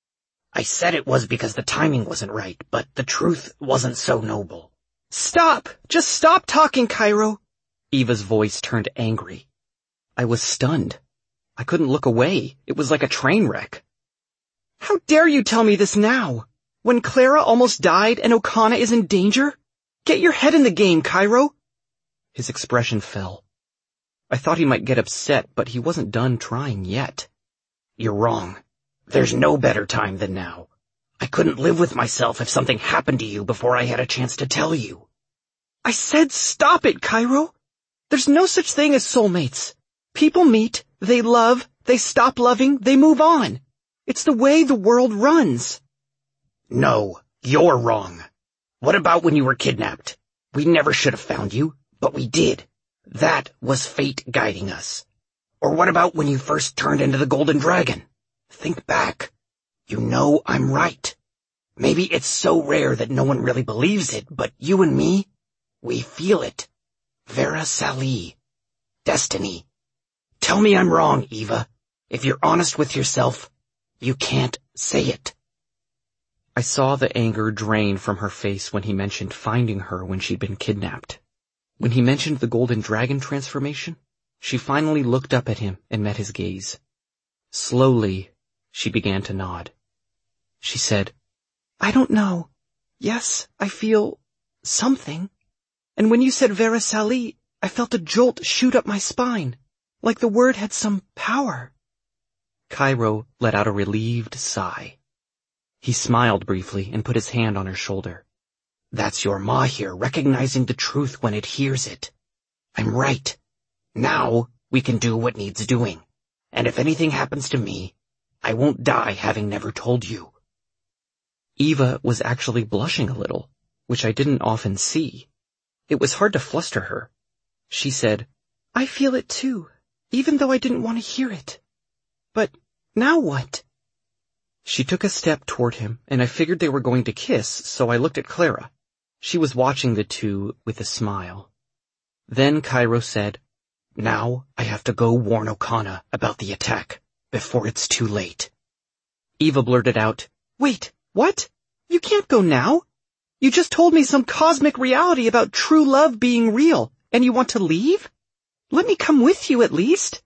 I said it was because the timing wasn't right, but the truth wasn't so noble.
Stop! Just stop talking, Cairo! Eva's voice turned angry. I was stunned. I couldn't look away. It was like a train wreck. How dare you tell me this now? When Clara almost died and Okana is in danger? Get your head in the game, Cairo! His expression fell. I thought he might get upset, but he wasn't done trying yet.
You're wrong. There's no better time than now. I couldn't live with myself if something happened to you before I had a chance to tell you.
I said stop it, Cairo! There's no such thing as soulmates. People meet, they love, they stop loving, they move on. It's the way the world runs.
No, you're wrong. What about when you were kidnapped? We never should have found you, but we did. That was fate guiding us. Or what about when you first turned into the Golden Dragon? Think back. You know I'm right. Maybe it's so rare that no one really believes it, but you and me, we feel it. Vera Sali. Destiny. Tell me I'm wrong, Eva. If you're honest with yourself, you can't say it.
I saw the anger drain from her face when he mentioned finding her when she'd been kidnapped. When he mentioned the Golden Dragon transformation, she finally looked up at him and met his gaze. Slowly, she began to nod. She said, I don't know. Yes, I feel something. And when you said Vera Sali, I felt a jolt shoot up my spine, like the word had some power. Cairo let out a relieved sigh. He smiled briefly and put his hand on her shoulder.
That's your Mahir recognizing the truth when it hears it. I'm right. Now we can do what needs doing. And if anything happens to me, I won't die having never told you.
Eva was actually blushing a little, which I didn't often see. It was hard to fluster her. She said, I feel it too, even though I didn't want to hear it. But now what? She took a step toward him, and I figured they were going to kiss, so I looked at Clara. She was watching the two with a smile. Then Cairo said, Now I have to go warn Okana about the attack, before it's too late. Eva blurted out, Wait, what? You can't go now. You just told me some cosmic reality about true love being real, and you want to leave? Let me come with you at least.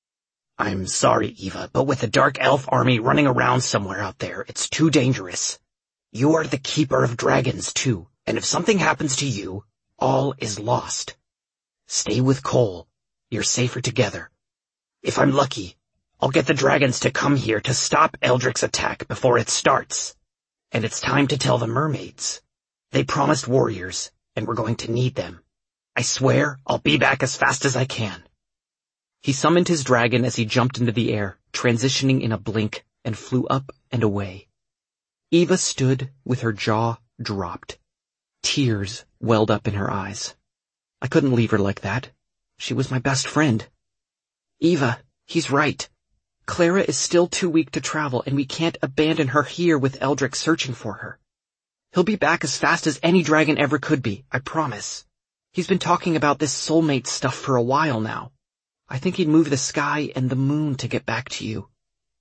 I'm sorry, Eva, but with the Dark Elf army running around somewhere out there, it's too dangerous. You are the keeper of dragons, too, and if something happens to you, all is lost. Stay with Cole. You're safer together. If I'm lucky, I'll get the dragons to come here to stop Eldric's attack before it starts. And it's time to tell the mermaids. They promised warriors, and we're going to need them. I swear I'll be back as fast as I can. He summoned his dragon as he jumped into the air, transitioning in a blink, and flew up and away. Eva stood with her jaw dropped. Tears welled up in her eyes. I couldn't leave her like that. She was my best friend. Eva, he's right. Clara is still too weak to travel, and we can't abandon her here with Eldric searching for her. He'll be back as fast as any dragon ever could be, I promise. He's been talking about this soulmate stuff for a while now. I think he'd move the sky and the moon to get back to you.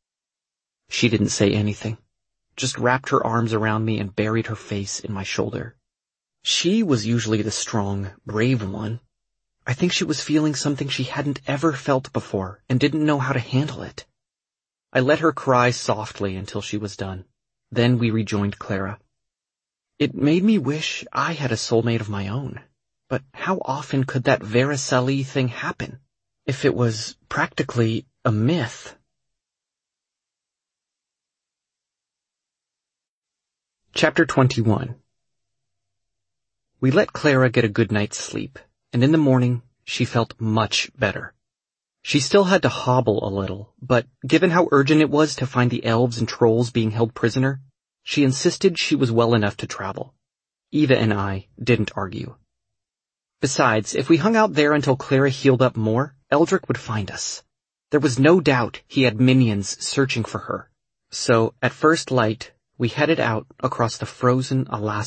She didn't say anything, just wrapped her arms around me and buried her face in my shoulder. She was usually the strong, brave one. I think she was feeling something she hadn't ever felt before and didn't know how to handle it. I let her cry softly until she was done. Then we rejoined Clara. It made me wish I had a soulmate of my own. But how often could that Vera Sali thing happen? If it was practically a myth. Chapter 21. We let Clara get a good night's sleep, and in the morning she felt much better. She still had to hobble a little, but given how urgent it was to find the elves and trolls being held prisoner, she insisted she was well enough to travel. Eva and I didn't argue. Besides, if we hung out there until Clara healed up more,
Eldrick would find us. There was no doubt he had minions searching for her. So, at first light, we headed out across the frozen Alaska